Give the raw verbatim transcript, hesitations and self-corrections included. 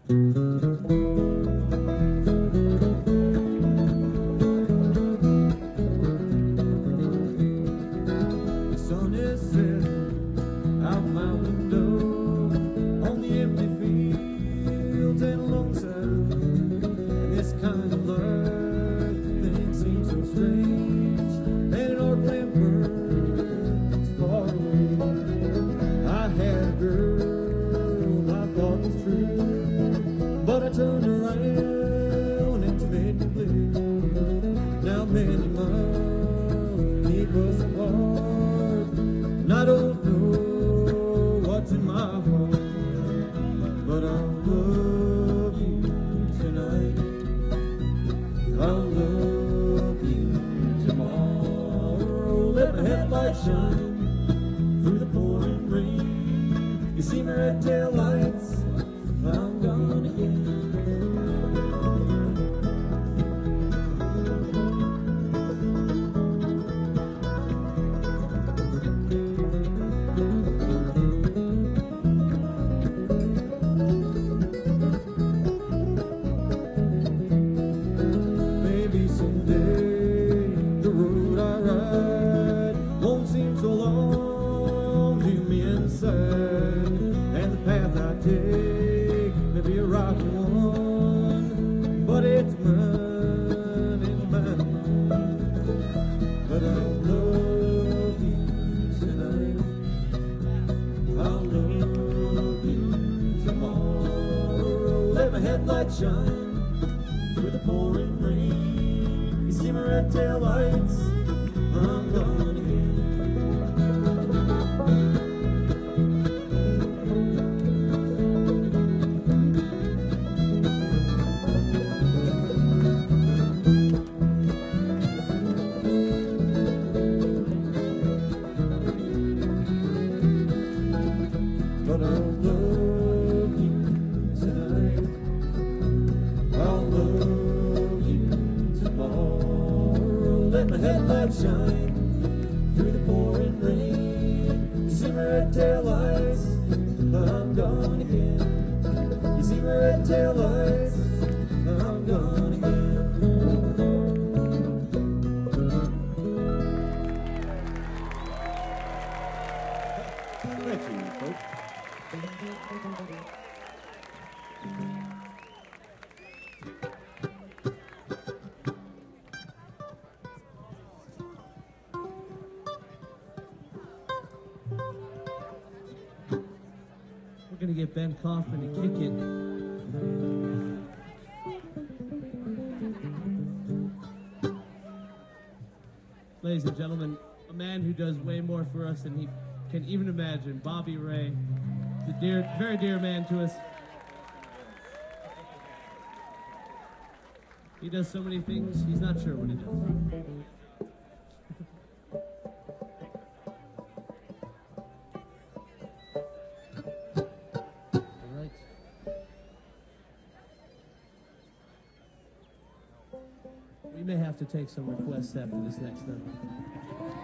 We're going to get Ben Kaufman to kick it. Ladies and gentlemen, a man who does way more for us than he can even imagine, Bobby Ray, the dear, very dear man to us. He does so many things, he's not sure what he does. We may have to take some requests after this next number.